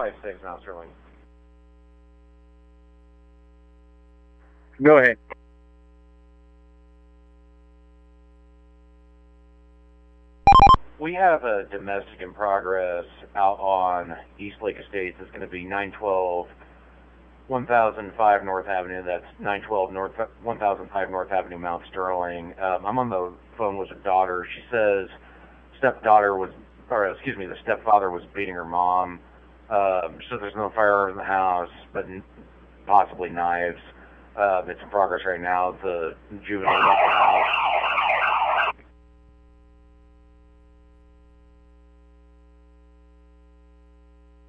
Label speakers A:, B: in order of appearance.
A: 556 Mount Sterling.
B: Go ahead.
A: We have a domestic in progress out on East Lake Estates. It's going to be 912 1005 North Avenue. That's 912 1005 North Avenue, Mount Sterling. I'm on the phone with her daughter. She says the stepfather was beating her mom. So there's no firearm in the house, but possibly knives. It's in progress right now. The juvenile at the house.